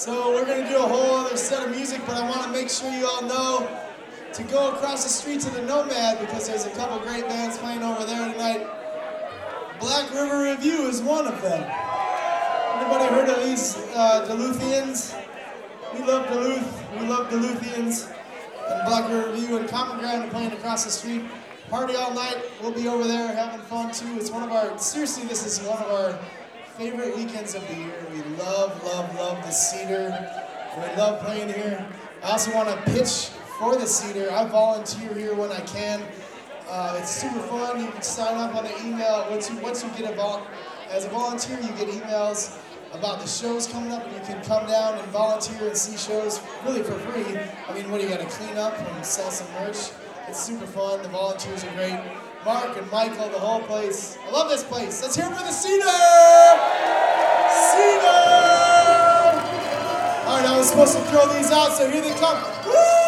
So we're going to do a whole other set of music, but I want to make sure you all know to go across the street to the Nomad because there's a couple great bands playing over there tonight. Black River Review is one of them. Anybody heard of these Duluthians? We love Duluth. We love Duluthians. And Black River Review and Common Ground are playing across the street. Party all night. We'll be over there having fun too. It's one of our, seriously, this is one of our favorite weekends of the year. We love, love, love the Cedar. We love playing here. I also want to pitch for the Cedar. I volunteer here when I can. It's super fun. You can sign up on an email. Once you get involved as a volunteer, you get emails about the shows coming up, and you can come down and volunteer and see shows really for free. I mean, what do you got to clean up and sell some merch? It's super fun. The volunteers are great. Mark and Michael, the whole place. I love this place. Let's hear it for the Cedar! Cedar! All right, I was supposed to throw these out, so here they come. Woo!